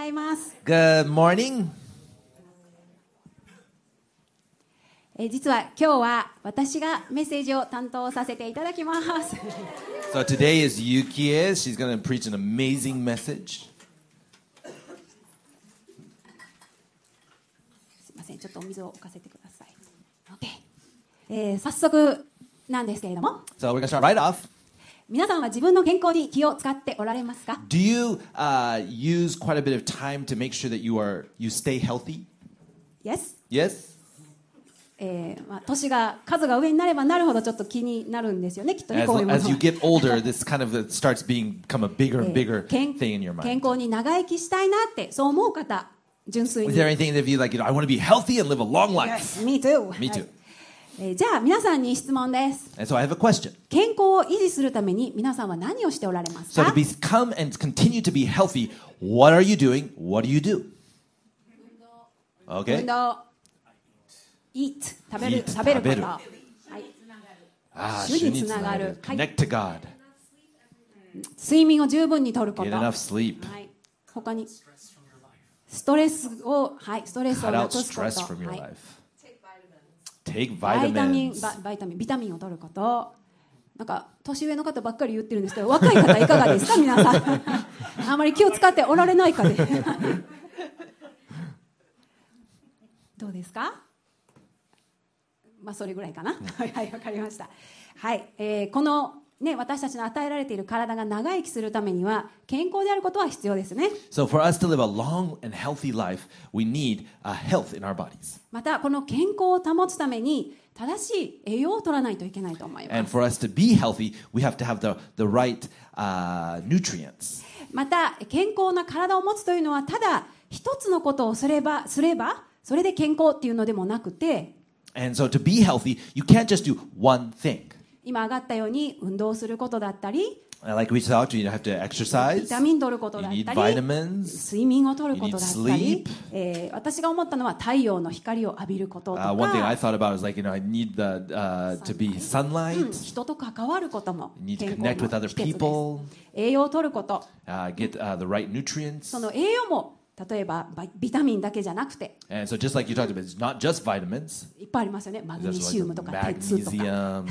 います。 Good morning. 実は今日は私がメッセージを担当させていただきます。 So today is Yukie. She's going to preach an amazing message. すいません、ちょっとお水を置かせてください。Okay. 早速なんですけれども。 So we're going to start right off. 皆さんは自分の健康に気を使っておられますか？ Do you use quite a bit of time to make sure that you stay healthy? Yes. Yes? 年が数が上になればなるほどちょっと気になるんですよね、きっとね、こういうものは。 As you get older, this kind of starts become a bigger and bigger thing in your 健 mind. 康に長生きしたいなってそう思う方、純粋に。 Is there anything that you like, I want to be healthy and live a long life? Yes, me too. Me too. じゃあ皆さんに質問です。 And so I have a question. 健康を維持するために皆さんは何をしておられます So か？ to become and continue to be healthy, what are you doing? What do you do? 運 Okay? 動、eat、食べる Eat こと、 食べるはい、 主につながる。 Connect to God. 睡眠を十分にとるこ Get と、 enough sleep. はい、他にストレスを、はい、ストレスを Cut な out くすこ stress と、 from your はい、 life. Take ビタミンを取ること。なんか年上の方ばっかり言ってるんですけど、若い方いかがですか皆さん。あまり気を使っておられないかで。どうですか？まあそれぐらいかな。はい、わかりました。はい、このね、私たちの与えられている体が長生きするためには健康であることは必要ですね。 So for us to live a long and healthy life, we need health in our bodies. またこの健康を保つために正しい栄養を取らないといけないと思いま And す。 for us to be healthy, we have to have the right nutrients. また健康な体を持つというのはただ一つのことをすればそれで健康っていうのでもなくて、 And so to be healthy, you can't just do one thing. 今上がったように運動することだったり、 Like we talked, you have to ビ exercise. タミン取ることだっ You た need り、 vitamins. 睡眠を取ることだった You り need、 私が思ったのは太陽の光を浴びることとか、 One thing I thought about is like, I need to be sunlight. 人と関わることも You need 健 to 康 connect with の other 秘訣です。 people. 栄養を取ること、 Get the right nutrients. その栄養も例えばビタミンだけじゃなくて And so just like you talked about, it's not just vitamins. いっぱいありますよね。マグネ There's シウムとか鉄とか、 magnesium,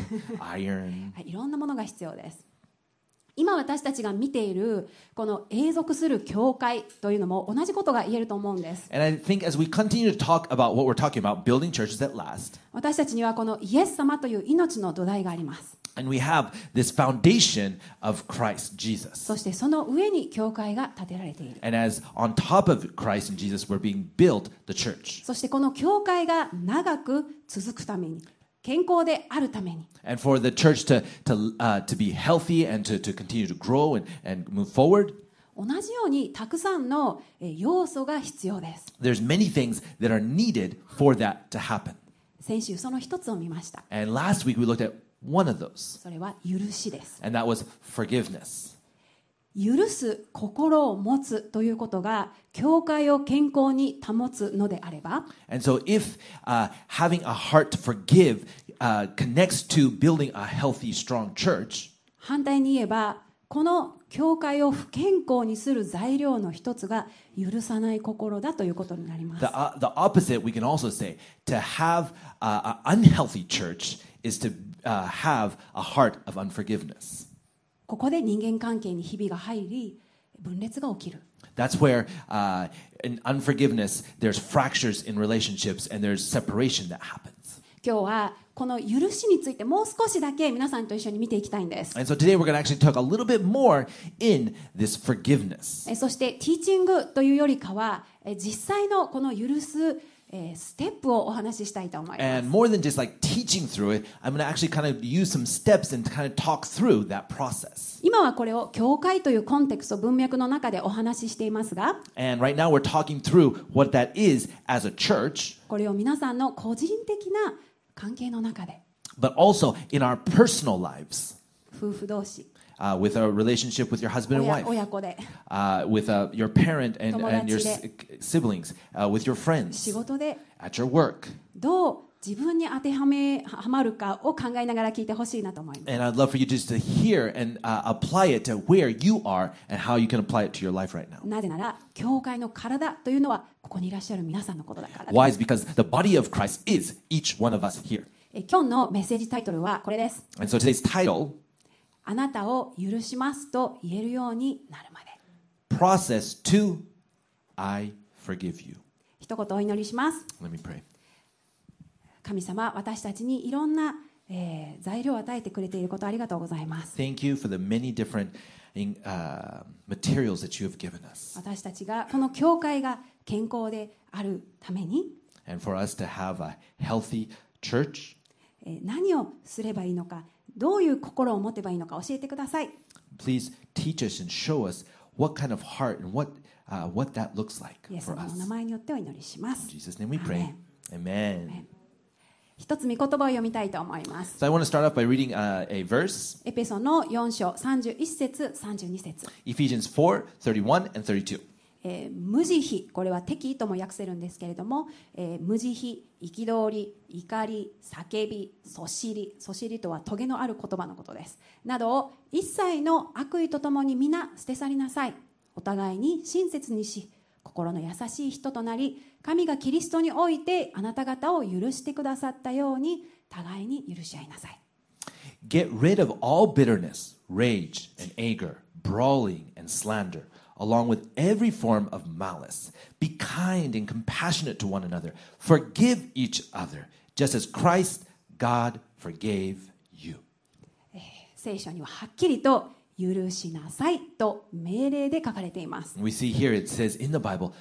iron. はい、いろんなものが必要です。今私たちが見ているこの永続する教会というのも同じことが言えると思うんです。 And I think as we continue to talk about what we're talking about, building churches that last, 私たちにはこのイエス様という命の土台があります。 and we have this foundation of Christ, Jesus. そしてその上に教会が建てられている。 And as on top of Christ and Jesus, we're being built the church. そしてこの教会が長く続くために、健康であるために、 And for the church to be healthy and to continue to grow and move forward, 同じようにたくさんの要素が必要です。 there's many things that are needed for that to happen. 先週その一つを見ました。 And last week we looked at one of those, それは許しです。 and that was forgiveness. 許す心を持つということが教会を健康に保つのであれば、 And so if having a heart to forgive connects to building a healthy, strong church, 反対に言えばこの教会を不健康にする材料の一つが許さない心だということになります。 the opposite, we can also say, to have an unhealthy church is to have a heart of unforgiveness. ここで人間関係にひびが入り分裂が起きる。 That's where in unforgiveness, there's fractures in relationships and there's separation that happens. 今日はこの許しについてもう少しだけ皆さんと一緒に見ていきたいんです。 And so today we're going to actually talk a little bit more in this forgiveness. そしてティーチングというよりかは実際のこの許すステップをお話ししたいと思います。 And more than just like teaching through it, I'm going to actually kind of use some steps and kind of talk through that process. 今はこれを教会というコンテクスト文脈の中でお話ししていますが、 And right now we're talking through what that is as a church, これを皆さんの個人的な関係の中で but also in our personal lives, 夫婦同士、 with a relationship with your husband and wife, 親子で、 with your parent and your 友達で、 siblings, with your 仕 friends, 事で at your work. どう自分に当てはまるかを考えながら聞いてほしいなと思います。 And I'd love for you just to hear and apply it to where you are and how you can apply it to your life right now. なぜなら教会の体というのはここにいらっしゃる皆さんのことだからです。 Why? Is because the body of Christ is each one of us here. 今日のメッセージタイトルはこれです。 And so today's title, あなたを許しますと言えるようになるまで。 Process to I forgive you. 一言お祈りします。 Let me pray. 神様、私たちにいろんな、材料を与えてくれていることありがとうございます。 Thank you for the many different materials that you have given us. 私たちがこの教会が健康であるために、 And for us to have a healthy church, 何をすればいいのか、どういう心を持てばいいのか教えてください。 please teach us and show us what kind of heart and what that looks like イエス for 様の us. 名前によってお祈りしま In す。 Jesus' name we pray. Amen. 一つ御言葉を読みたいと思います。 So I want to start off by reading a verse, エペソの4章31節32節、 Ephesians 4:31 and 32. 無慈悲、これは敵意とも訳せるんですけれども、無慈悲、憤り、怒り、叫び、そしりとはトゲのある言葉のことですなどを一切の悪意とともに皆捨て去りなさい。お互いに親切にし、心の優しい人となり、神がキリストにおいてあなた方を許してくださったように互いに許し合いなさい。 Get rid of all bitterness, rage, and anger, brawling and slander, along with every form of malice. Be kind and compassionate to one another. Forgive each other, just as Christ, God, forgave you. 聖書にははっきりと許しなさいと命令で書かれています。 We see here it says in the Bible,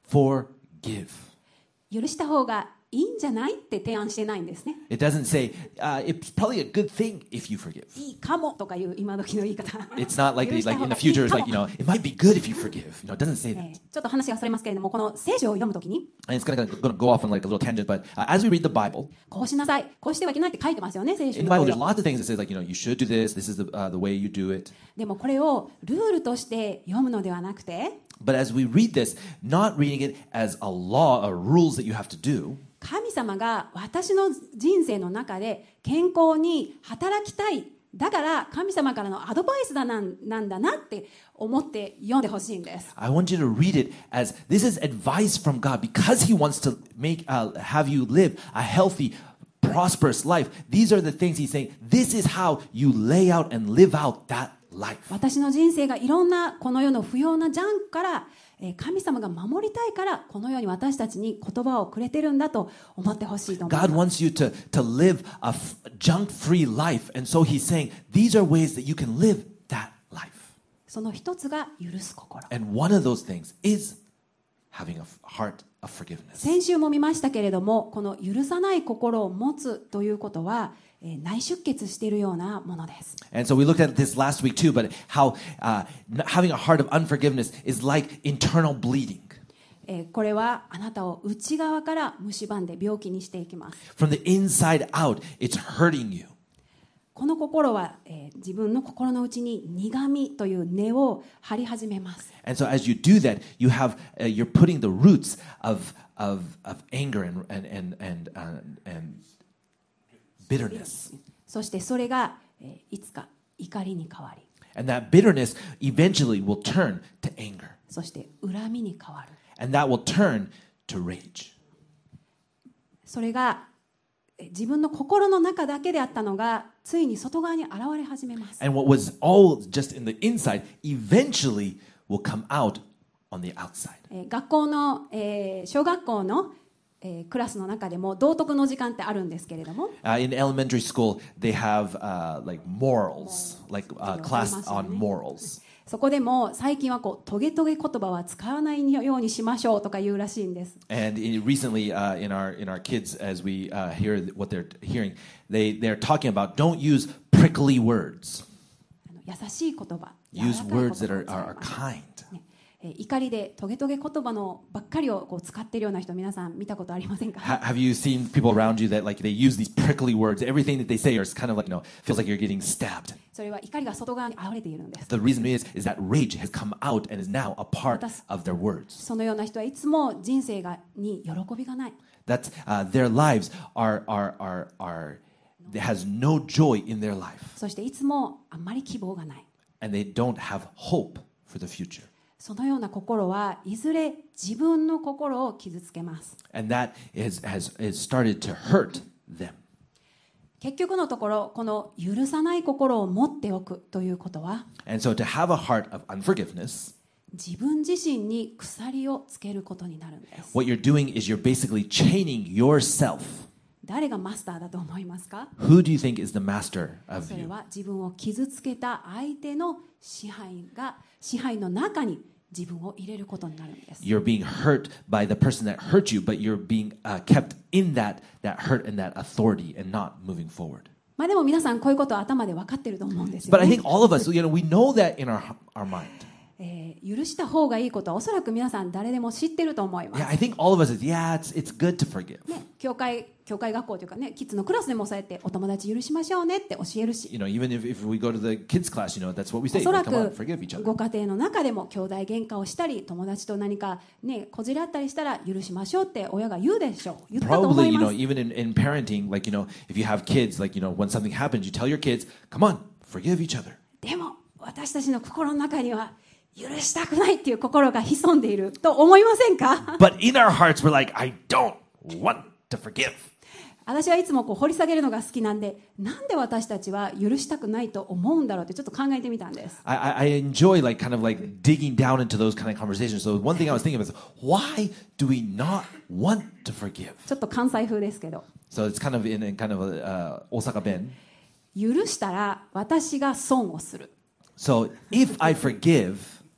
forgive. 許した方がいいんじゃないって提案してないんですね。 It doesn't say, it's probably a good thing if you forgive. いいかもとかいう今時の言い方。 It's not like, 許した like 方 in が the future, いい it's か like, も it might be good if you forgive. It doesn't say that. ちょっと話がそれますけれども、この聖書を読むときに、 And it's going to go off on like a little tangent, but as we read the Bible, こうしなさい、こうしてはいけないって書いてますよね、聖書 in に the Bible, there's lots of things that says like, you should do this. This is the way you do it. でもこれをルールとして読むのではなくて、 But as we read this, not reading it as a law or rules that you have to do, 神様が私の人生の中で健康に働きたい。だから神様からのアドバイスなんだなって思って読んでほしいんです。 I want you to read it as this is advice from God because He wants to have you live a healthy, prosperous life. These are the things He's saying. This is how you lay out and live out that life. 私の人生がいろんなこの世の不要なジャンクから神様が守りたいからこのように私たちに言葉をくれてるんだと思ってほしいと思います。 God wants you to live a junk-free life. And so He's saying, these are ways that you can live that life. その一つが許す心。 And one of those things is having a heart of forgiveness. 先週も見ましたけれども、この許さない心を持つということは内出血しているようなものです。 And so we looked at this last week too, but how having a heart of unforgiveness is like internal bleeding. これはあなたを内側から蝕んで病気にしていきます。 From the inside out, it's hurting you. この心は、自分の心の内に苦みという根を張り始めます。 And so as you do that, you're putting the roots of anger and bitterness. そしてそれが、いつか怒りに変わり、 And that bitterness eventually will turn to anger. そして恨みに変わる。 And that will turn to rage. それが自分の心の中だけであったのがついに外側に現れ始めます。 And what was all just in the inside eventually will come out on the outside. 学校の、小学校の、クラスの中でも道徳の時間ってあるんですけれども、 In elementary school, they have like morals, like class on morals. そこでも最近はこうトゲトゲ言葉は使わないようにしましょうとか言うらしいんです。 And recently, in our kids, as we hear what they're hearing, they're talking about don't use prickly words. 優しい言葉、 Use 柔らかい言葉を words that 使い are ましょう kind. ね怒りでトゲトゲ言葉のばっかりをこう使っているような人、皆さん見たことありませんか？ Have you seen people around you that like they use these prickly words? Everything that they say is kind of like, feels like you're getting stabbed. それは怒りが外側に溢れているんです。 The reason is that rage has come out and is now a part of their words. そのような人はいつも人生に喜びがない。 That's their lives has no joy in their life. そしていつもあんまり希望がない。 And they don't have hope for the future. そのような心はいずれ自分の心を傷つけます。 And that has started to hurt them. 結局のところ、この許さない心を持っておくということは、 And so to have a heart of unforgiveness, 自分自身に鎖をつけることになるんです。 what you're doing is you're basically chaining yourself. 誰がマスターだと思いますか？ Who do you think is the master そ of れ you? は自分を傷つけた相手の支配の中に自分を入れることになるんです。 You're being hurt by the person that hurt you, but you're being kept in that hurt and that authority and not moving forward. まあでも皆さんこういうことは頭で分かってると思うんですよ But I ね。 think all of us, we know that in our mind. 許した方がいいことはおそらく皆さん誰でも知ってると思います。 Yeah, I think all of us is, it's good to forgive. ね、教会学校というかね、キッズのクラスでもそうやってお友達許しましょうねって教えるし、 Even if we go to the kids class, that's what we お say. そら Come on, く forgive each other. ご家庭の中でも兄弟喧嘩をしたり、友達と何かねこじらったりしたら許しましょうって親が言うでしょう。言ったと思 Probably, います。 even in parenting, if you have kids, when something happens, you tell your kids, come on, forgive each other. でも私たちの心の中には許したくないっていう心が潜んでいると思いませんか？ But in our hearts, we're like, I don't want to forgive. 私はいつも掘り下げるのが好きなんで、なんで私たちは許したくないと思うんだろうってちょっと考えてみたんです。 I enjoy digging down into those kind of conversations. So one thing I was thinking of is, why do we not want to forgive? ちょっと関西風ですけど、 So it's kind of in kind of a Osaka Ben. 許したら私が損をする。 So if I forgive,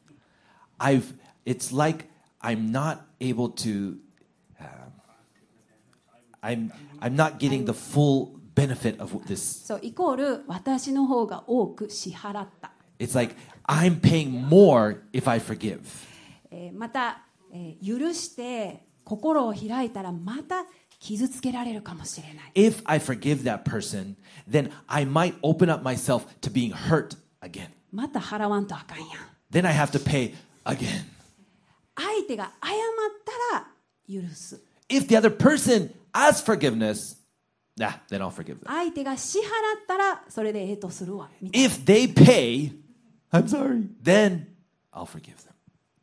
it's like I'm not able to, I'm not getting the full benefit of this. そうイコール私の方が多く支払った。 It's like I'm paying more if I forgive. また、許して心を開いたらまた傷つけられるかもしれない。 If I forgive that person, then I might open up myself to being hurt again. また払わんとあかんやん。 Then I have to pay again. 相手が謝ったら許す。 If the other person asks forgiveness, then I'll forgive them. 相手が支払ったらそれでとするわ。みたいな If they pay, I'm sorry, then I'll forgive them.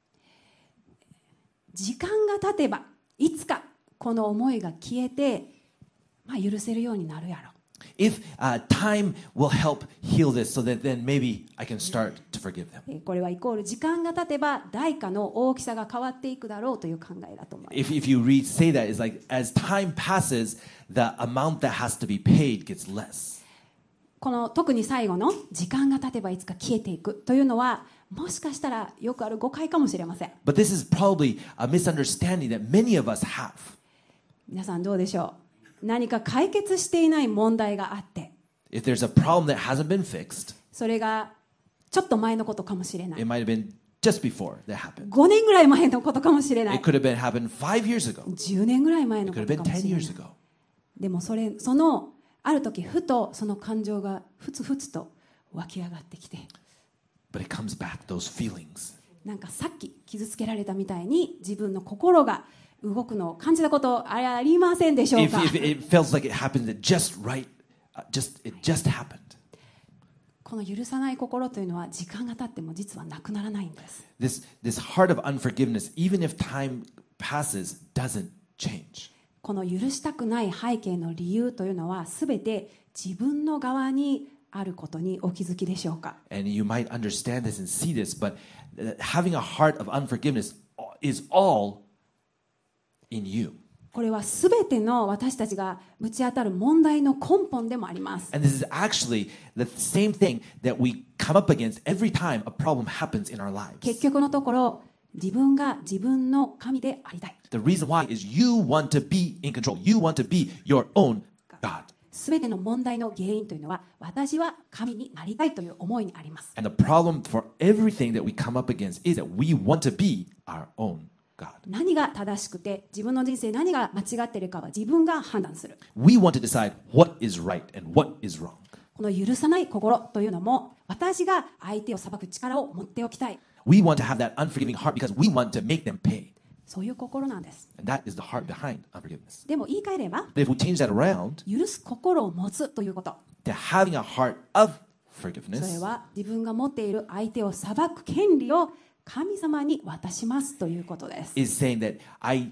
時間が経てばいつかこの思いが消えて、許せるようになるやろ。 If time will help heal this so that then maybe I can start to forgive them. これはイコール時間が経てば代価の大きさが変わっていくだろうという考えだと思います。 If you say that, it's like as time passes, the amount that has to be paid gets less. この特に最後の時間が経てばいつか消えていくというのはもしかしたらよくある誤解かもしれません。 But this is probably a misunderstanding that many of us have. 皆さんどうでしょう？何か解決していない問題があって、 If there's a problem that hasn't been fixed, それがちょっと前のことかもしれない。 it might have been just before that happened. 5年ぐらい前のことかもしれない。 It could have happened 5 years ago. 10年ぐらい前の It こ could と have か been もし 10 れない。 years ago. でもそのある時ふとその感情がふつふつと湧き上がってきて、 But it comes back, those feelings. なんかさっき傷つけられたみたいに自分の心が動くのを感じたことありませんでしょう If か？ it feels like it happened just right, it just happened. この許さない心というのは時間が経っても実はなくならないんです。 This heart of unforgiveness, even if time passes, doesn't change. この許したくない背景の理由というのは全て自分の側にあることにお気づきでしょうか？ And you might understand this and see this, but having a heart of unforgiveness is all in you. これは全ての私たちがぶち当たる問題の根本でもあります。 And this is actually the same thing that we come up against every time a problem happens in our lives. 結局のところ自分が自分の神でありたい。 The reason why is you want to be in control. You want to be your own God. 全ての問題の原因というのは、私は神になりたいという思いにあります。 And the problem for everything that we come up against is that we want to be our own God. 何が正しくて、自分の人生何が間違っているかは自分が判断する。 We want to decide what is right and what is wrong. この許さない心というのも、私が相手を裁く力を持っておきたい、 We want to have that unforgiving heart because we want to make them pay. そういう心なんです。 And that is the heart behind unforgiveness. でも言い換えれば、 But if we change that around 許す心を持つということ、 to having a heart of それ forgiveness は自分が持っている相手を裁く権利を神様に渡しますということです。 is saying that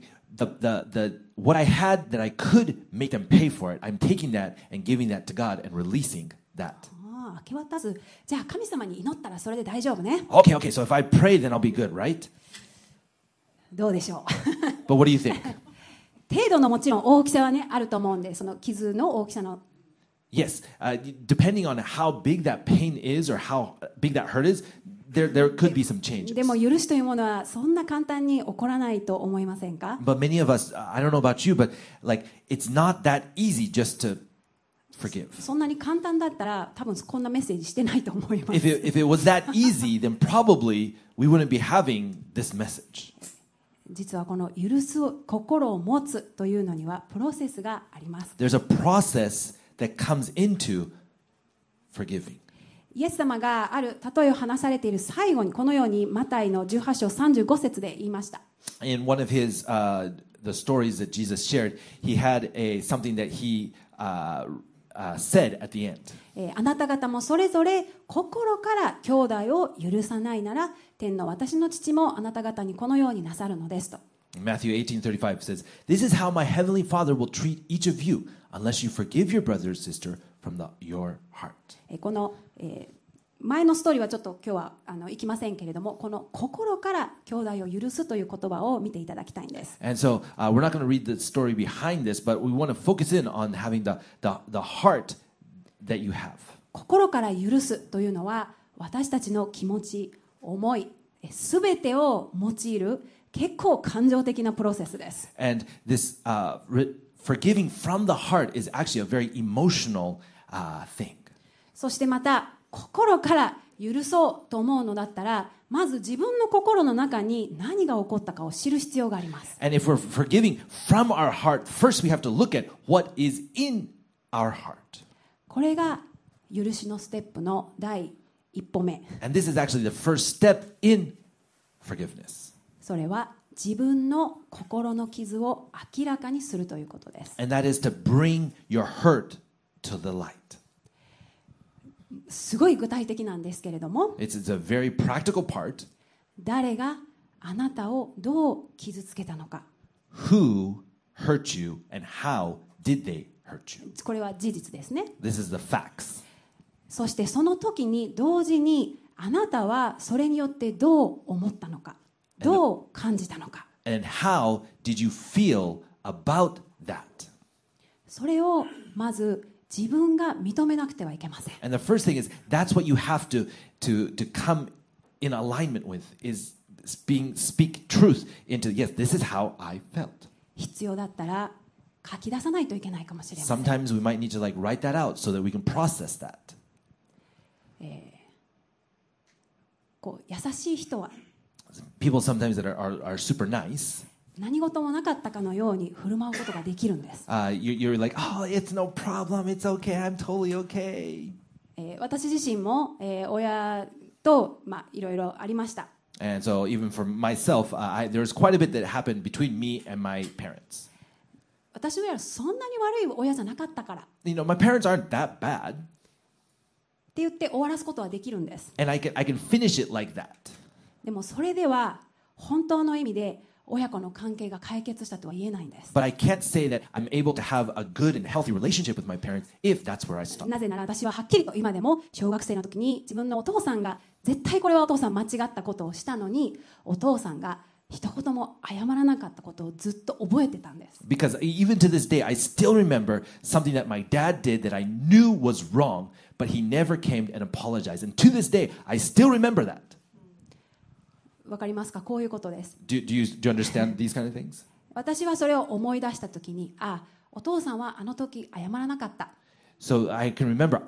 what I had that I could make them pay for it, I'm taking that and giving that to God and releasing that. 明け渡ず、じゃあ神様に祈ったらそれで大丈夫ね。 Okay, so if I pray, then I'll be good, right? どうでしょう。 But what do you think? 程度のもちろん大きさはねあると思うんで、その傷の大きさの Yes, depending on how big that pain is or how big that hurt is, there could be some changes. でも許しというものはそんな簡単に起こらないと思いませんか？ But many of us, I don't know about you, but like it's not that easy just to forgive. そんなに簡単だったら多分こんなメッセージしてないと思います。 If it was that easy, then probably we wouldn't be having this message. 実はこの許す心を持つというのにはプロセスがあります。 There's a process that comes into forgiving. イエス様がある例えを話されている最後にこのようにマタイの18章35節で言いました。 In one of his the stories that Jesus shared, he had something that he said at the end. あなた方もそれぞれ心から兄弟を許さないなら天の私の父もあなた方にこのようになさるのですと。 Matthew 18:35 says, "This is how my heavenly Father will treat each of you unless you forgive your brother or sister from your heart." この、前のストーリーはちょっと今日は行きませんけれども、この心から兄弟を許すという言葉を見ていただきたいんです。 And so we're not going to read the story behind this, but we want to focus in on having the heart that you have. 心から許すというのは私たちの気持ち、思い、すべてを用いる結構感情的なプロセスです。 And this forgiving from the heart is actually a very emotional thing. そしてまた心から許そうと思うのだったら、まず自分の心の中に何が起こったかを知る必要があります。 And if we're forgiving from our heart, first we have to look at what is in our heart. これが許しのステップの第一歩目。 And this is actually the first step in forgiveness. それは自分の心の傷を明らかにするということです。 And that is to bring your hurt to the light. すごい具体的なんですけれども、 It's a very practical part. 誰があなたをどう傷つけたのか。 Who hurt you and how did they hurt you? これは事実ですね。 This is the facts. そしてその時に同時にあなたはそれによってどう思ったのか、どう感じたのか。 And how did you feel about that? それをまず自分が認めなくてはいけません。 And the first thing is that's what you have to come in alignment with is speak truth into yes, this is how I felt. 必要だったら書き出さないといけないかもしれません。 Sometimes we might need to like write that out so that we can process that. こう優しい人は People sometimes that are super nice, 何事もなかったかのように振る舞うことができるんです。 you're like, oh, it's no problem, it's okay, I'm totally okay. 私自身も、親と、いろいろありました。 And so even for myself, there was quite a bit that happened between me and my parents. 私の親はそんなに悪い親じゃなかったからっ You know, my parents aren't that bad, て言って終わらすことはできるんです。 and I can finish it like that. でもそれでは本当の意味で親子の関係が解決したとは言えないんです。 But I can't say that I'm able to have a good and healthy relationship with my parents if that's where I stop. なぜなら私ははっきりと今でも小学生の時に自分のお父さんが絶対これはお父さん間違ったことをしたのにお父さんが一言も謝らなかったことをずっと覚えてたんです。 Because even to this day, I still remember something that my dad did that I knew was wrong, but he never came and apologized. And to this day, I still remember that. わかりますか？こういうことです。 Do you understand these kind of things? 私はそれを思い出した時に、お父さんはあの時謝らなかった。 So I can remember,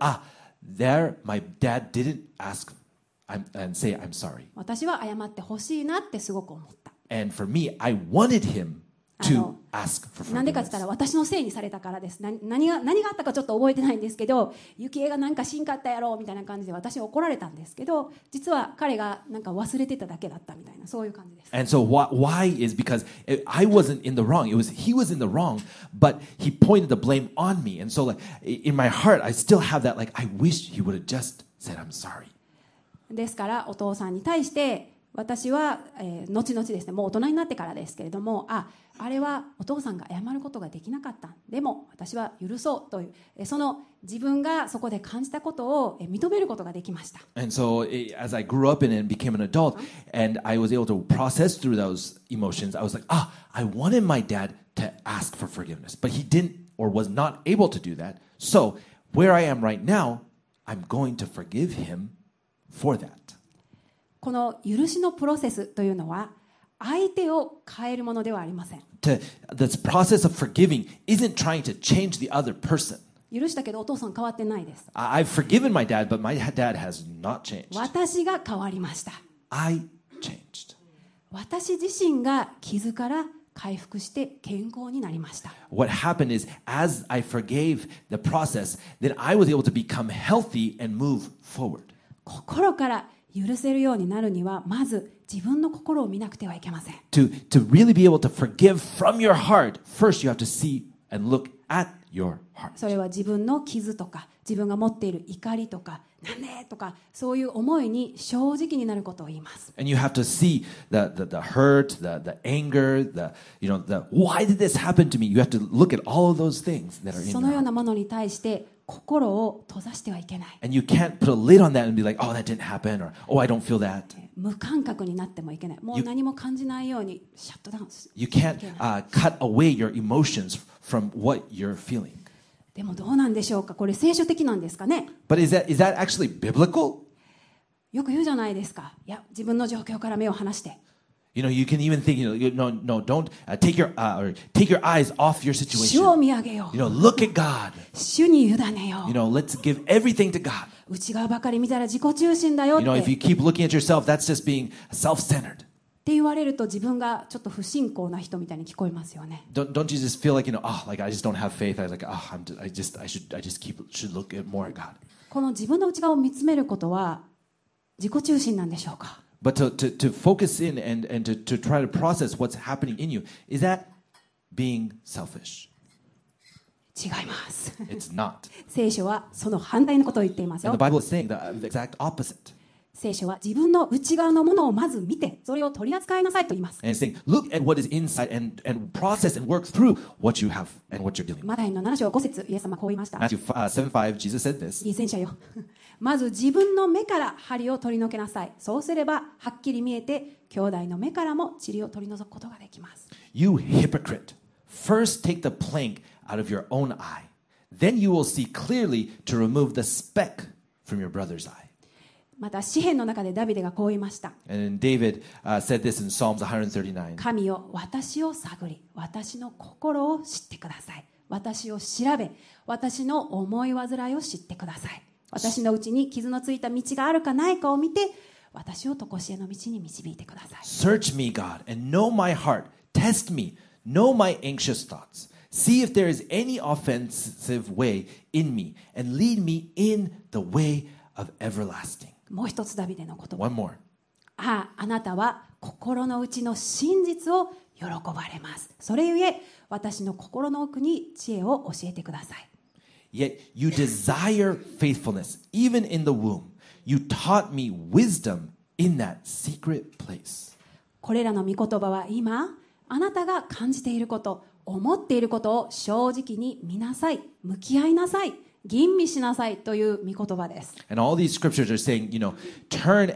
there my dad didn't ask and say, I'm sorry. 私は謝ってほしいなってすごく思った。 And for me, I wanted him to ask for なんでかって言った forgiveness. ら私のせいにされたからです。何があったかちょっと覚えてないんですけど、幸恵がなんかしんかったやろみたいな感じで私は怒られたんですけど、実は彼がなんか忘れてただけだったみたいな、そういう感じです。 And so why is because I wasn't in the wrong. He was in the wrong, but he pointed the blame on me. And so like in my heart, I still have that like I wish he would have just said I'm sorry. ですからお父さんに対して私は、後々ですね、もう大人になってからですけれども、あれはお父さんが謝ることができなかった。でも私は許そうという、その自分がそこで感じたことを認めることができました。 And so as I grew up and became an adult and I was able to process through those emotions, I was like, I wanted my dad to ask for forgiveness, but he didn't or was not able to do that. So where I am right now, I'm going to forgive him for that. この許しのプロセスというのは相手を変えるものではありません。 This process of forgiving isn't trying to change the other person. 許したけどお父さん変わってないです。 I've forgiven my dad, but my dad has not changed. 私が変わりました。 I changed. 私自身が傷から回復して健康になりました。 What happened is, as I forgave the process, then I was able to become healthy and move forward. 心から許せるようになるにはまず自分の心を見なくてはいけません。 To really be able to forgive from your heart, first you have to see and look at your heart. それは自分の傷とか自分が持っている怒りとかなんでとかそういう思いに正直になることを言います。 And you have to see the hurt, the anger, the why did this happen to me? You have to look at all of those things that are in そ your のよう heart. なものに対して心を閉ざしてはいけない。 And you can't put a lid on that and be like, oh, that didn't happen, or oh, I don't feel that. 無感覚になってもいけない。もう何も感じないようにシャットダウンする。 You can't cut away your emotions from what you're feeling. でもどうなんでしょうか。これ聖書的なんですかね。 But is that actually biblical? よく言うじゃないですか。いや、自分の状況から目を離して。 You can even think, no, don't take your eyes off your 主を situation. 見上げよう。 Look at God. 主に委ねよう。 Let's give everything to God. 内側ばかり見たら自己中心だよって。 If you keep looking at yourself, that's just being self-centered. って言われると自分がちょっと不信仰な人みたいに聞こえますよね。 Don't you just feel like, like I just don't have faith. I should look at more at God. この自分の内側を見つめることは自己中心なんでしょうか。 But to focus in and to try to process what's happening in you, is that being selfish? 違います。 It's not. 聖書はその反対のことを言っています And よ the。Bible is saying the exact opposite. 聖書は自分の内側のものをまず見てそれを取り扱いなさいと言います。 And it's saying, look at what is inside and process and work through what you have and what you're dealing with. マタイの7章5節イエス様はこう言いました。 Matthew 7:5, Jesus said this. 偽善者よ。まず自分の目から針を取り除けなさい。そうすればはっきり見えて兄弟の目からも塵を取り除くことができます。 You hypocrite, first take the plank out of your own eye. Then you will see clearly to remove the speck from your brother's eye. また詩篇の中でダビデがこう言いました。 And David said this in Psalms 139. 神よ、私を探り、私の心を知ってください。私を調べ、私の思い煩いを知ってください。私のうちに傷のついた道があるかないかを見て、私を常しえの道に導いてください。 Search me, God, and know my heart. Test me. Know my anxious thoughts. See if there is any offensive way in me, and lead me in the way of everlasting. もう一つダビデの言葉。 One more. あなたは心の内の真実を喜ばれます。それゆえ、私の心の奥に知恵を教えてください。 Yet you desire faithfulness, even in the womb. You taught me wisdom in that secret place. これらの御言葉は今、あなたが感じていること、思っていることを正直に見なさい、向き合いなさい、吟味しなさいという御言葉です。 And all these scriptures are saying, turn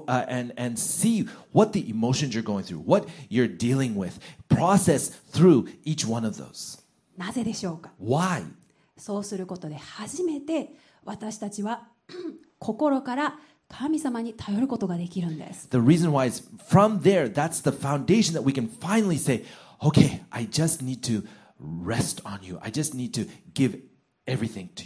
and see what the emotions you're going through, what you're dealing with. Process through each one of those. なぜでしょうか。 Why? そうすることで初めて私たちは心から神様に頼ることができるんです。 The reason why is from there, that's the foundation that we can finally say, okay, I just need to rest on you. I just need to give everything to you.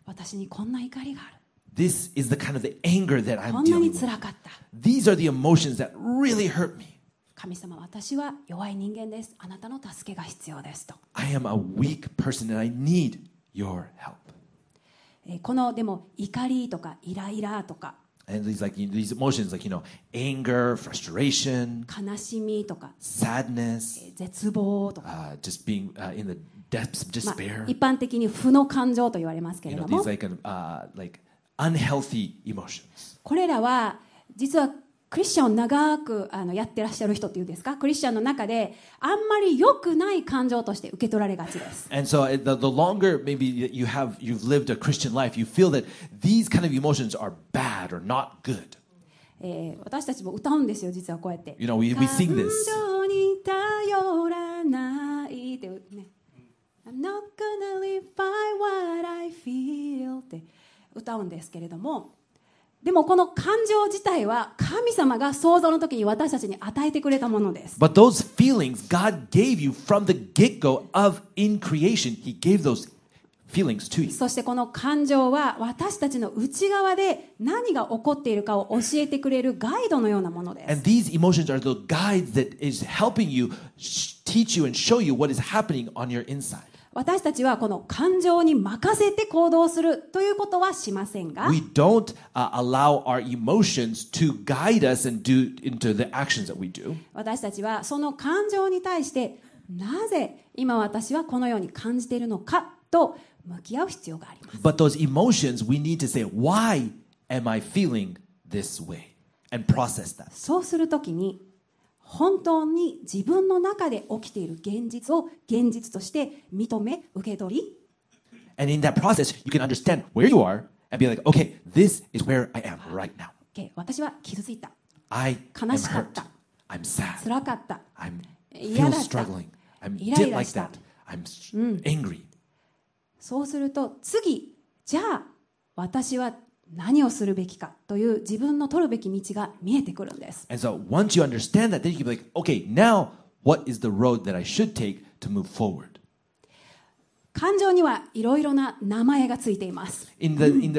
私にこんな怒りがある。 This is the kind of the anger that こ I'm んなに dealing with. 辛かった。 These are the emotions that really hurt me. 神様、私は弱い人間です。あなたの助けが必要ですと。 I am a weak person and I need your help. このでも怒りとかイライラとか And these emotions like, anger, frustration, 悲しみとか sadness, 絶望とか、 just being in the depths of まあ despair. 一般的に負の感情と言われますけれども、 These like unhealthy emotions. これらは実はクリスチャンを長くやってらっしゃる人っていうんですか、クリスチャンの中であんまり良くない感情として受け取られがちです。 And so the longer maybe you've lived a Christian life, you feel that these kind of emotions are bad or not good. 私たちも歌うんですよ、実はこうやって。 We sing this. 感情に頼らないってね。I'm not gonna live by what I feel って歌うんですけれども、でもこの感情自体は神様が創造の時に私たちに与えてくれたものです。 But those feelings God gave you from the get-go of in creation. He gave those feelings to you. そしてこの感情は私たちの内側で何が起こっているかを教えてくれるガイドのようなものです。 And these emotions are the guides that is helping you teach you and show you what is happening on your inside. 私たちはこの感情に任せて行動するということはしませんが、 We don't allow our emotions to guide us and do into the actions that we do. 私たちはその感情に対してなぜ今私はこのように感じているのかと向き合う必要があります。 But those emotions, we need to say, why am I feeling this way? And process that. そうするときに本当に自分の中で起きている現実を現実として認め受け取り、 And in that process, you can understand where you are and be like, okay, this is where I am right now. OK、私は傷ついた、 I am 悲しかっ hurt. た、 I'm sad. 辛かった、 I'm 嫌 feel だった、 struggling. I'm イライ did ラ like した。 that. I'm angry. そうすると次、じゃあ私は何をするべきかという自分の取るべき道が見えてくるんです。 And so once you understand that, then you can be like, okay, now what is the road that I should take to move forward? 感情にはいろいろな名前がついています。 In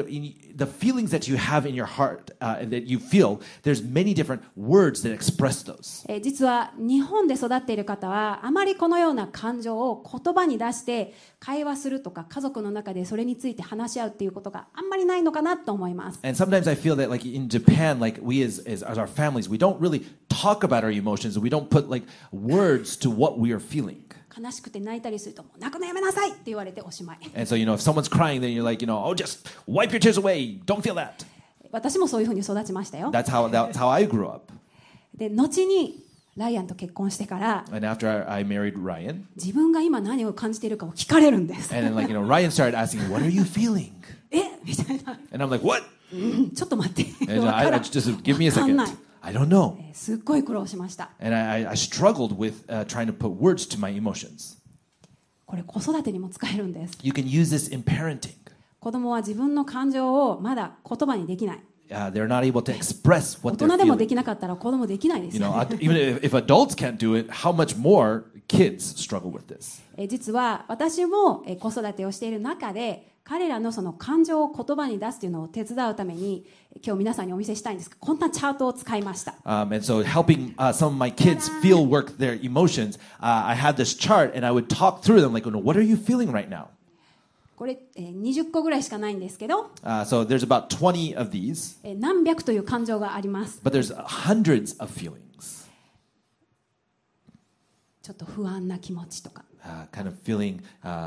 the feelings that you have in your heart that you feel, there's many different words that express those. 実は日本で育っている方はあまりこのような感情を言葉に出して会話するとか家族の中でそれについて話し合うっていうことがあんまりないのかなと思います。 And sometimes I feel that like in Japan, like we as our families, we don't really talk about our emotions. We don't put like words to what we are feeling. 悲しくて泣いたりするともう泣くのやめなさいって言われておしまい。 And so, if someone's crying, then you're like, oh, just wipe your tears away. Don't feel that. 私もそういうふうに育ちましたよ。 That's how I grew up. で後にライアンと結婚してから And after I married Ryan, 自分が今何を感じているかを聞かれるんです。 and then like, Ryan started asking me, what are you feeling? みたいな。 And I'm like, what? ちょっと待って。 And わからん just give me a わかん second. ない。 I don't know. すっごい苦労しました。 And I struggled with trying to put words to my emotions. これ子育てにも使えるんです。 You can use this in parenting. 子供は自分の感情をまだ言葉にできない。 They're not able to express 大 what they're 人でもで feeling. きなかったら子供できないですよね。 Even if adults can't do it, how much more kids struggle with this? 実は私も子育てをしている中で彼らのその感情を言葉に出すというのを手伝うために今日皆さんにお見せしたいんですが、こんなチャートを使いました。 And so helping some of my kids feel work their emotions, I had this chart and I would talk through them like, what are you feeling right now? これ20個ぐらいしかないんですけど、 So there's about 20 of these, 何百という感情があります。 but there's hundreds of feelings. ちょっと不安な気持ちとか、 Kind of feeling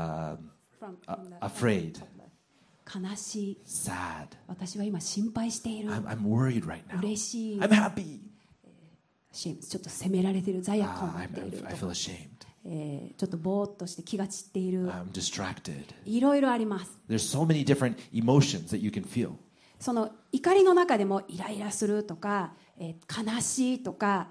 afraid, 悲しい、 sad. 私は今心配している、 I'm worried right now. 嬉しい、 I'm happy. ちょっと責められている、罪悪感を持っていると I か、 feel ashamed. ちょっとぼーっとして気が散っている、 I'm distracted. いろいろあります。 There's so many different emotions that you can feel. その怒りの中でもイライラするとか、悲しいとか、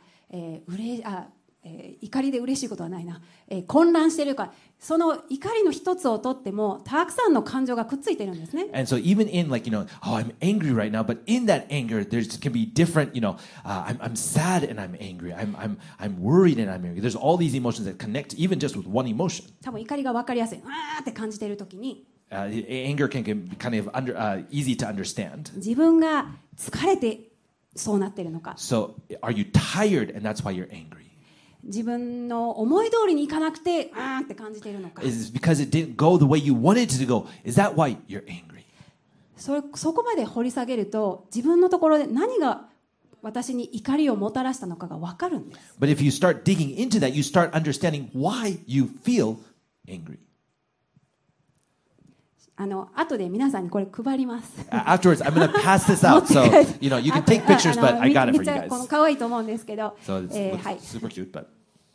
怒りで嬉しいことはないな、混乱しているか、その怒りの一つをとってもたくさんの感情がくっついているんですね。 And so even in like, oh, I'm angry right now, but in that anger, there can be different, I'm sad and I'm angry. I'm worried and I'm angry. There's all these emotions that connect even just with one emotion. 多分怒りが分かりやすい、って感じている時に、 anger can be kind of easy to understand. 自分が疲れてそうなっているのか、 So are you tired and that's why you're angry? 自分の思い通りにいかなくてあーって感じているのか、 Is it because it didn't go the way you wanted it to go? Is that why you're angry? そこまで掘り下げると自分のところで何が私に怒りをもたらしたのかが分かるんです。 But if you start digging into that, you start understanding why you feel angry. 後で皆さんにこれ配ります。 Afterwards, I'm going to pass this out. So, you know, you can take pictures, but I got it め for っ you ちゃこの guys. 可愛いと思うんですけど、 So it はい、 looks super cute, but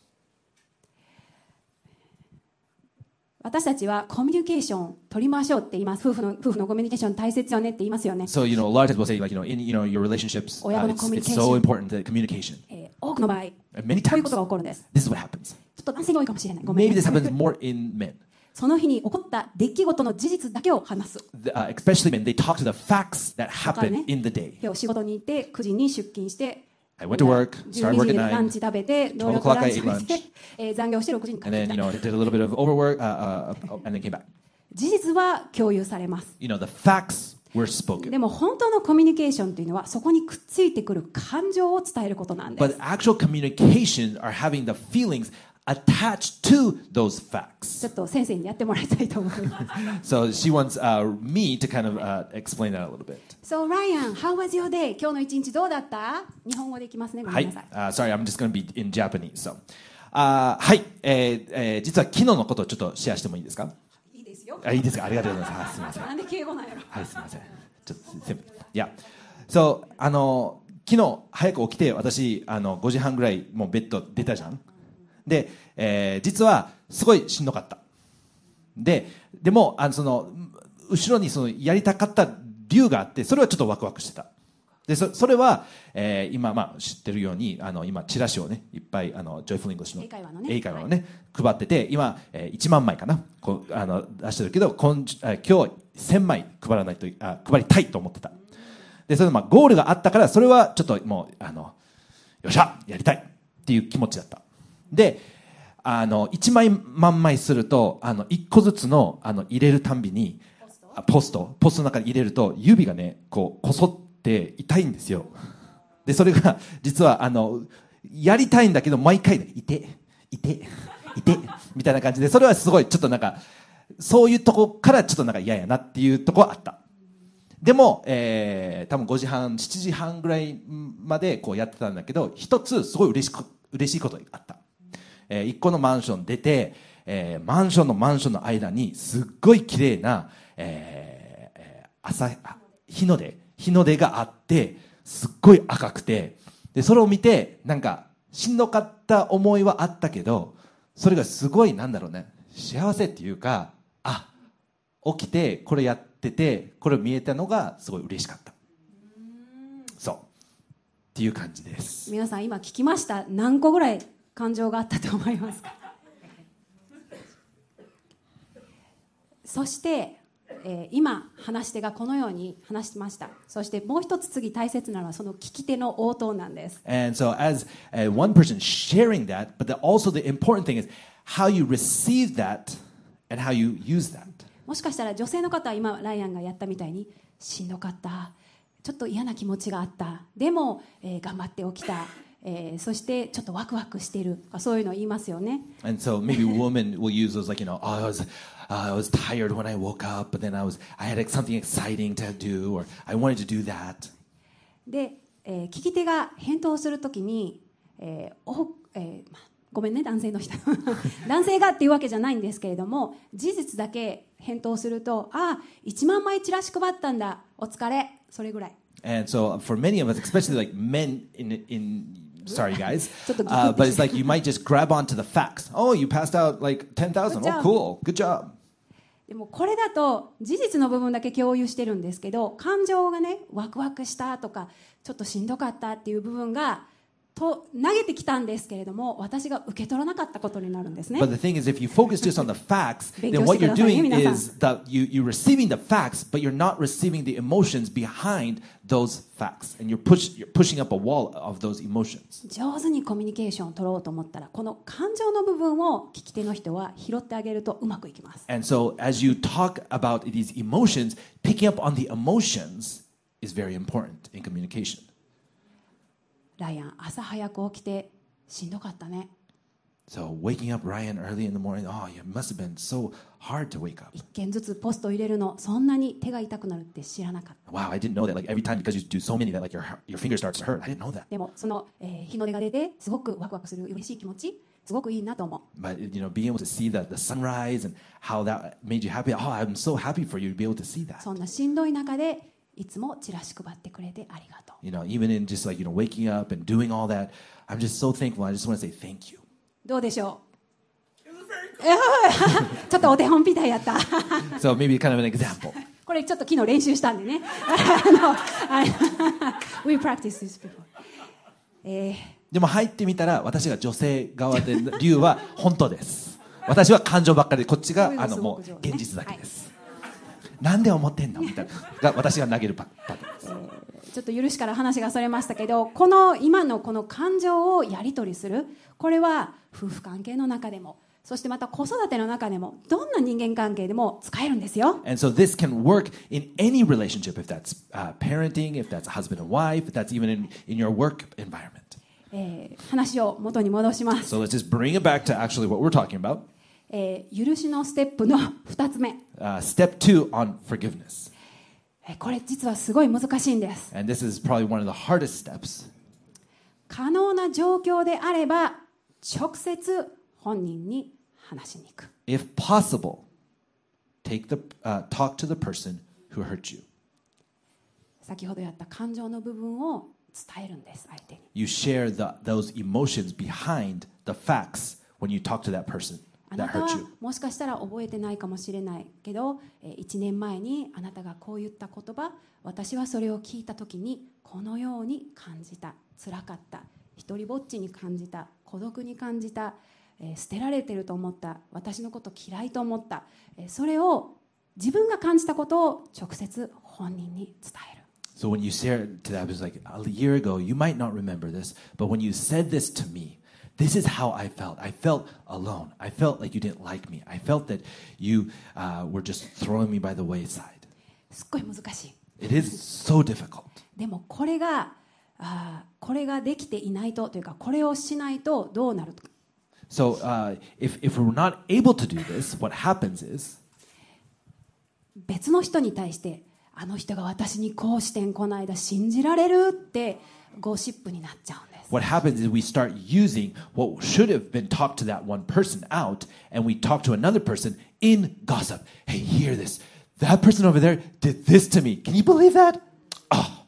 私たちはコミュニケーション取りましょうって言います。夫婦のコミュニケーション大切よねって言いますよね。 so, you know, a lot of times we'll say, like, in your relationships, it's so important that communication. 多くの場合、 And many こういうこと times, が起こるんです。 this is what happens. ちょっと男性に多いかもしれない。ごめん Maybe ね this happens more in men. その日に起こった出来事の事実だけを話す。 Especially men, they talk to the facts that happen in the day. 今日仕事に行って9時に出勤して I went to work, 12 started work 時 at にラン 9, チ食べて同僚とランチ食べて残業して6時に帰 and って then, き you た。 know, did a little bit of overwork, and then came back. 事実は共有されます。 You know, the facts were spoken. でも本当のコミュニケーションというのはそこにくっついてくる感情を伝えることなんで But す。 actual communication are having the feelings attached to those ち facts. ょっと先生にやってもらいたいと思います。 So she wants me to kind of explain that a little bit. So Ryan, how was your day? 今日の一日どうだった？日本語でいきますね。ごめんなさい。 Sorry, I'm just going to be in Japanese. So, はい、実は昨日のことをちょっとシェアしてもいいですか？ いいですよ。 いいですか？ありがとうございます。すみません。 なんで敬語なんやろ。 はい、すみません。ちょっとすいません。Yeah. So, 昨日早く起きて私5時半ぐらいもうベッド出たじゃん。で、実はすごいしんどかった。でも後ろにやりたかった理由があって、それはちょっとワクワクしてた。でそれは、今、知ってるように今チラシをねいっぱいJoyful English の英会話のね、配ってて今、1万枚かなこう出してるけど今日1000枚配りたいと思ってた。でそれでゴールがあったからそれはちょっともうよっしゃやりたいっていう気持ちだった。で1万枚すると1個ずつの入れるたんびにポストの中に入れると指がねこそって痛いんですよ。でそれが実はやりたいんだけど毎回いてみたいな感じで、それはすごいちょっとそういうとこからちょっと嫌やなっていうとこはあった。でも、多分7時半ぐらいまでこうやってたんだけど、一つすごい嬉しいことがあった。一個のマンション出て、マンションの間にすっごい綺麗な、日の出があって、すっごい赤くて、でそれを見てしんどかった思いはあったけど、それがすごい幸せっていうか、起きてこれやっててこれ見えたのがすごい嬉しかった。そうっていう感じです。 皆さん今聞きました？何個ぐらい感情があったと思いますか？そして、今話し手がこのように話してました。そしてもう一つ次大切なのはその聞き手の応答なんです。 And so as one person sharing that, but also the important thing is how you receive that and how you use that. もしかしたら女性の方は今ライアンがやったみたいにしんどかった、ちょっと嫌な気持ちがあった、でも、頑張って起きた、そしてちょっとワクワクしている、そういうのを言いますよね。 And so maybe women will use those I was tired when I woke up, but then I had something exciting to do, or I wanted to do that. で、聞き手が返答するときに、ごめんね男性の人男性がっていうわけじゃないんですけれども、事実だけ返答すると、1万枚チラシ配ったんだ、お疲れ、それぐらい。 And so for many of us, especially like men sorry guys, but it's like you might just grab onto the facts. Oh, you passed out like 10,000. Oh, cool. Good job. でもこれだと事実の部分だけ共有してるんですけど、感情がねワクワクしたとかちょっとしんどかったっていう部分が投げてきたんですけれども、私が受け取らなかったことになるんですね。 But the thing is, if you focus just on the facts, 勉 then 強 what してく you're ださいね、 doing 皆さん。 is that you're receiving the facts, but you're not receiving the emotions behind those facts. And you're pushing up a wall of those emotions. 上手にコミュニケーションを取ろうと思ったら、この感情の部分を聞き手の人は拾ってあげるとうまくいきます。 And so as you talk about these emotions, picking up on the emotions is very important in communication. ライアン、朝早く起きてしんどかったね。 So waking up Ryan early in the morning, oh, it must have been so hard to wake up. 一件ずつポストを入れるの、そんなに手が痛くなるって知らなかった。 Wow, I didn't know that. Like every time, because you do so many, that like your finger starts to hurt. I didn't know that. でもその、日の出が出てすごくワクワクする嬉しい気持ち、すごくいいなと思う。 But being able to see the sunrise and how that made you happy. Oh, I'm so happy for you to be able to see that. そんなしんどい中でいつもチラシ配ってくれてありがとう。 Even in just like waking up and doing all that, I'm just so thankful. I just want to say thank you. どうでしょう。ちょっとお手本みたいやった。 So maybe kind of an example. これちょっと昨日練習したんでね。We practice this before. でも入ってみたら私が女性側で理由は本当です。私は感情ばっかりでこっちがもう現実だけです。なんで思ってんのみたいなが私が投げるパターンです。 ちょっと許しから話がそれましたけど、この今のこの感情をやり取りする、これは夫婦関係の中でも、そしてまた子育ての中でも、どんな人間関係でも使えるんですよ。 And so this can work in any relationship, if that's parenting, if that's a husband and wife, if that's even in your work environment. 話を元に戻します。 So let's just bring it back to actually what we're talking about. 許しのステップの2つ目。 Step 2 on forgiveness. これ実はすごい難しいんです。 And this is probably one of the hardest steps. 可能な状況であれば、直接本人に話しに行く。 If possible, talk to the person who hurt you. 先ほどやった感情の部分を伝えるんです、相手に。 You share those emotions behind the facts when you talk to that person あ that なたは hurt you. もしかしたら覚えてないかもしれないけど、1年前にあなたがこう言った言葉、私はそれを聞いた時にこのように感じた、辛かった、一人ぼっちに感じた、孤独に感じた、捨てられてると思った、私のこと嫌いと思った、それを自分が感じたことを直接本人に伝える。 So when you share it to that, it was like a year ago, you might not remember this, but when you said this to me, this is how I felt. I felt alone. I felt like you didn't like me. I felt that you were just throwing me by the wayside. すっごい難しい。 It is so difficult. でもこれができていないというか、これをしないとどうなるか。 So if we're not able to do this, what happens is 別の人に対してあの人が私にこうしてんこの間信じられるってゴシップになっちゃうんです。 what happens is we start using what should have been talked to that one person out, and we talk to another person in gossip. Hey, hear this. That person over there did this to me. Can you believe that? Oh.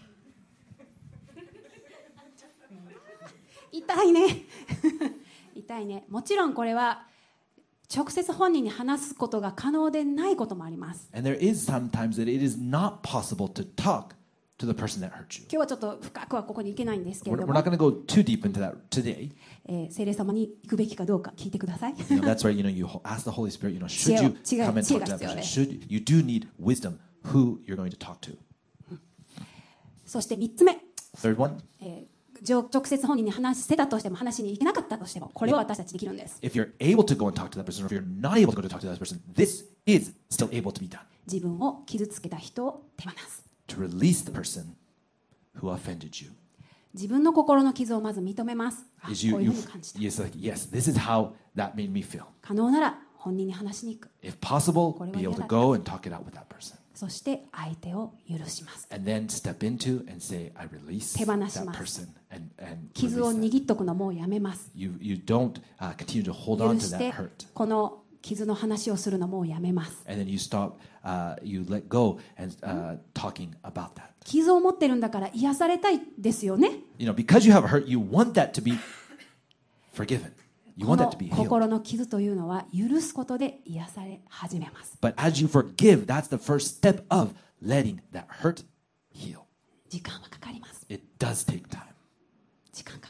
痛いね痛いね。もちろんこれは直接本人に話すことが可能でないこともあります。 And there is sometimes that it is not possible to talk to the person that hurt you. 今日はちょっと深くはここに行けないんですけれ We're ど not も、 going to go too deep into that today. 聖霊様に行くべきかどうか聞いてください。 That's right. You ask the Holy Spirit. Should you come and talk to that person? Should you do need wisdom who you're going to talk to? そして3つ目、 Third one. 直接本人に話せたとしても話しに行けなかったとしても、これは私たちできるんです。 If you're able to go and talk to that person, or if you're not able to go to talk to that person, this is still able to be done. 自分を傷つけた人を手放す。 To release the person who offended you. 自分の心の傷をまず認めます。こう Is いう you ふうに感じた。 yes, like, yes, this is how that made me feel. 可能なら本人に話しに行く。 If possible, be able to go and talk it out with that person. そして相手を許します。 And then step into and say, I release 手放 that します。 person and 傷 release を that. 握っとくのもうやめます。 You don't continue to hold 許 on to し that て hurt. この傷の話をするのもうやめます。 And then you stop, you let go and talking about that. 傷を持ってるんだから癒されたいですよね。 Because you have hurt, you want that to be forgiven. You こ want that の to be healed. 心の傷というのは許すことで癒され始めます。 But as you forgive, that's the first step of letting that hurt heal. 時間はかかります。 It does take time. 時間かかります。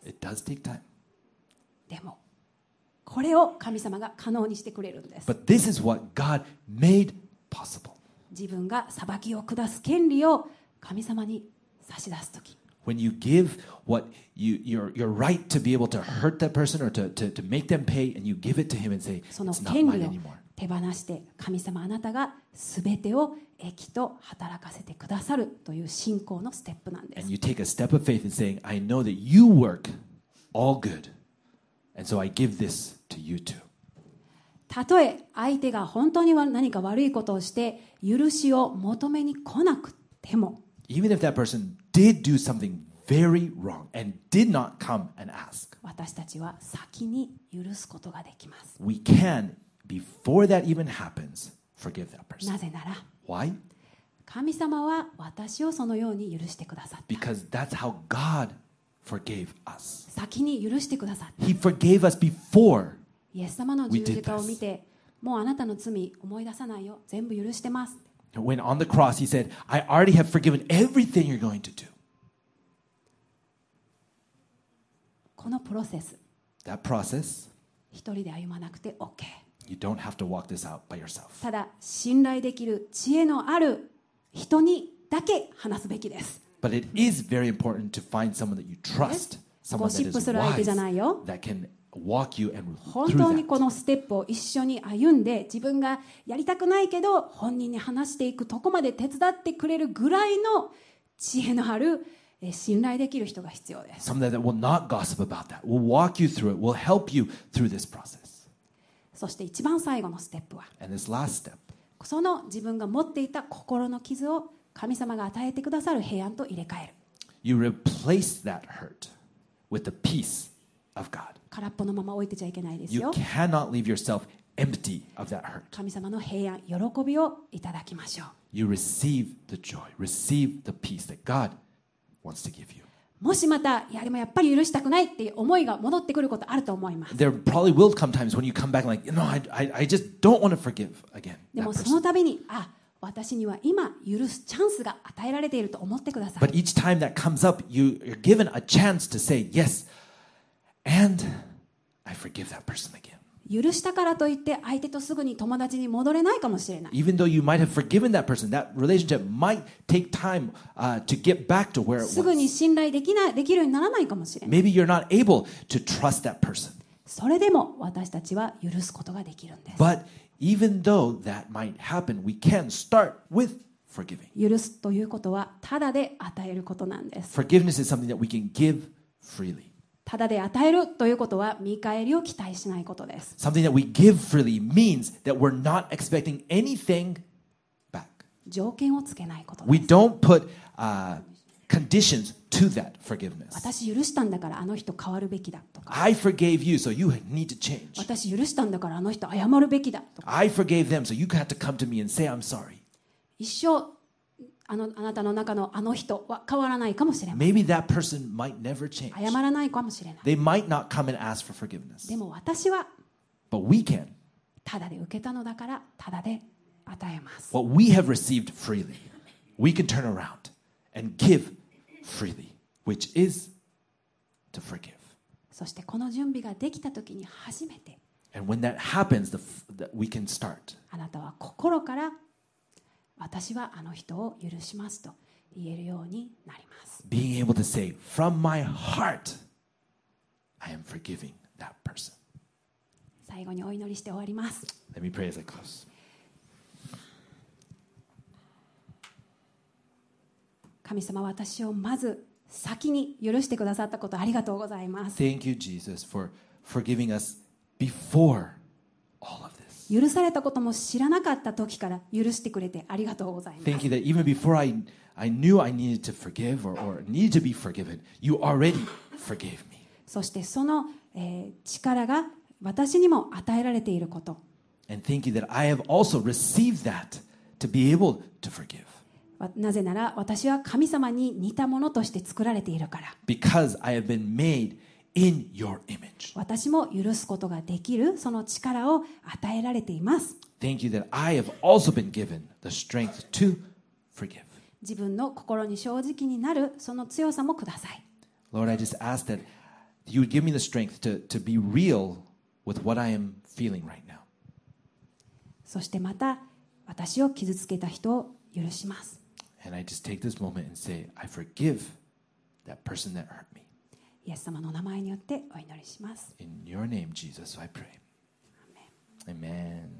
It does take time. でもこれを神様が可能にしてくれるんです。 But this is what God made possible. 自分が裁きを下す権利を神様に差し出すとき、 When you give what your right to be able to hurt that person or to make them pay, and you give it to him and say, その it's not 権 mine 利を anymore. 手放して神様あなたが全てを益と働かせてくださるという信仰のステップなんです。 And you take a step of faith in saying, I know that you work all good, and so I give this to you too. たとえ相手が本当に何か悪いことをして許しを求めに来なくても、 Even if that person did do something very wrong and did not come and ask, 私たちは先に許すことができます。 we can, before that even happens, forgive that person. なぜなら Why? 神様は私をそのように許してくださった。 Because that's how God forgave us. 先に許してくださった。 He forgave us before. イエス様の十字架を見て、もうあなたの罪思い出さないよ、全部許してます。 When on the cross, he said, I already have forgiven everything you're going to do. このプロセス、 That process, 一人で歩まなくて OK。 you don't have to walk this out by yourself. ただ信頼できる知恵のある人にだけ話すべきです。 But it is very important to find someone that you trust, someone that ゴシップ is する相手じゃ wise, ないよ。 that can walk you and 本 through 当に that. このステップを一緒に歩んで、自分がやりたくないけど本人に話していくとこまで手伝ってくれるぐらいの知恵のある信頼できる人が必要です。 Someone that will not gossip about that, will walk you through it, will help you through this process. そして一番最後のステップは、 And this last step, その自分が持っていた心の傷を神様が与えてくださる平安と入れ替える。 you replace that hurt with the peace of God. 空っぽのまま置いてちゃいけないです You よ。 cannot leave yourself empty of that hurt. 神様の平安、喜びをいただきましょう。 You receive the joy, receive the peace that God wants to give you. もしまた、でもやっぱり許したくないっていう思いが戻ってくることあると思います。 There probably will come times when you come back and like, I just don't want to forgive again. で That もその person. 度に、私には今許すチャンスが与えられていると思ってください。 But each time that comes up, you're given a chance to say, yes, and I forgive that person again. 許したからといって相手とすぐに友達に戻れないかもしれない。 Even though you might have forgiven that person, that relationship might take time to get back to where it すぐに was. 信頼できるようにならないかもしれない。 Maybe you're not able to trust that person. それでも私たちは許すことができるんです。 But even though that might happen, we can start with forgiving. 許すということはただで与えることなんです。 Forgiveness is something that we can give freely. ただで与えるということは見返りを期待しないことです。 Something that we give freely means that we're not expecting anything back. 条件をつけないこと We です。 don't put conditions to that forgiveness. 私許したんだからあの人変わるべきだとか、 I forgave you, so you need to change. 私許したんだからあの人謝るべきだとか、 I forgave them, so you have to come to me and say, I'm sorry. 一生あなたの中のあの人は変わらないかもしれない。 Maybe that person might never change. 謝らないかもしれない。 They might not come and ask for forgiveness. でも私は But we can. ただで受けたのだからただで与えます。 What we have received freely, we can turn around and give freely, which is to forgive. そしてこの準備ができた時に初めて And when that happens, we can start. あなたは心から私はあの人を許しますと言えるようになります。 Being able to say, from my heart, I am forgiving that person. 最後にお祈りして終わります。 Let me pray as I close. 神様、私をまず先に許してくださったことありがとうございます。 Thank you, Jesus, for forgiving us before all of this. 許されたことも知らなかった時から許してくれてありがとうございます。 Thank you that even before I knew I needed to forgive or needed to be forgiven, you already forgave me. そしてその、力が私にも与えられていること。 And thank you that I have also received that to be able to forgive. なぜなら私は神様に似たものとして作られているから。 Because I have been made in your image. 私も許すことができるその力を与えられています。 Thank you that I have also been given the strength to forgive. 自分の心に正直になるその強さもください。 Lord, I just ask that you would give me the strength to be real with what I am feeling right now. そしてまた私を傷つけた人を許します。 And I just take this moment and say, I forgive that person that hurt me. イエス様の名前によってお祈りします。 In your name, Jesus, I pray. Amen.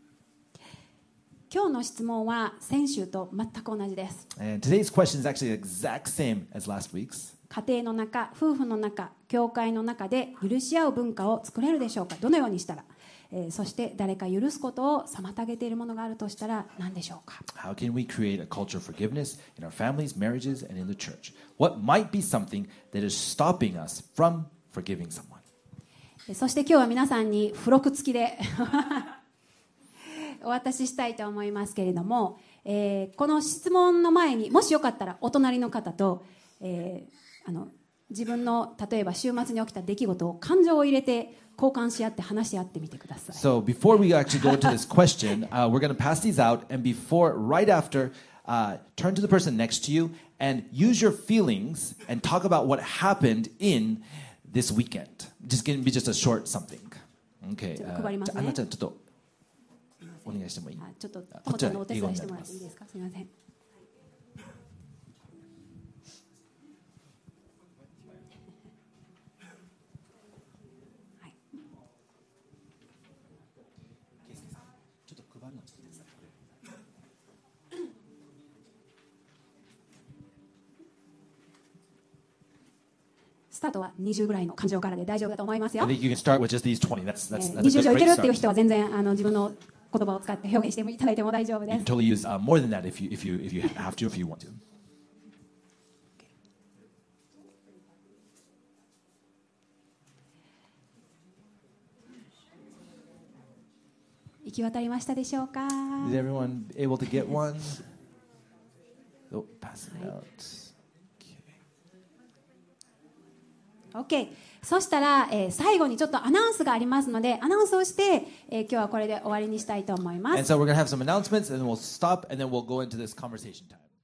今日の質問は先週と全く同じです。 And today's question is actually the exact same as last week's. 家庭の中、夫婦の中、教会の中で許し合う文化を作れるでしょうか。どのようにしたら、そして誰か許すことを妨げているものがあるとしたら何でしょうか。 How can we create a culture of forgiveness in our families, marriages, and in the church? What might be something that is stopping us from forgiving someone? そして今日は皆さんに付録付きでお渡ししたいと思いますけれども、この質問の前にもしよかったらお隣の方と、自分の例えば週末に起きた出来事を感情を入れて交換し合って話し合ってみてください。 So before we actually go into this question, we're going to pass these out, and right after, turn to the person next to you and use your feelings and talk about what happened in this weekend. Just going to be just a short something. Okay. ちょっと配りますね。 アンナちゃんちょっとお願いしてもいい？ ちょっとトモちゃんのお手伝いしてもらっていいですか。すみません。スタートは20ぐらいの感情からで大丈夫だと思いますよ。 I think you can start with just these 20. That's a 20 good 以上いける great っていう start. 人は全然自分の言葉を使って表現していただいても大丈夫 You で can す。 totally use more than that if you have to, if you want to. 行き渡りましたでしょうか。 Is everyone able to get one? Oh, pass it out. OK。そしたら、最後にちょっとアナウンスがありますので、アナウンスをして、今日はこれで終わりにしたいと思います。 And so we're going to have some announcements, and then we'll stop, and then we'll go into this conversation time.